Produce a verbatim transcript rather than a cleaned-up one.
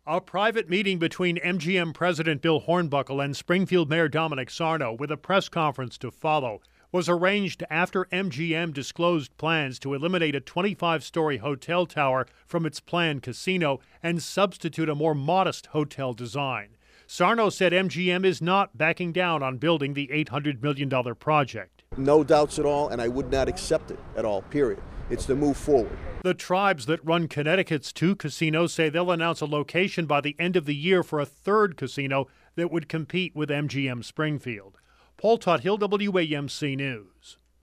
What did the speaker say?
A private meeting between M G M President Bill Hornbuckle and Springfield Mayor Dominic Sarno, with a press conference to follow, was arranged after M G M disclosed plans to eliminate a twenty-five story hotel tower from its planned casino and substitute a more modest hotel design. Sarno said M G M is not backing down on building the eight hundred million dollars project. No doubts at all, and I would not accept it at all, period. It's the move forward. The tribes that run Connecticut's two casinos say they'll announce a location by the end of the year for a third casino that would compete with M G M Springfield. Paul Tuthill, W A M C News.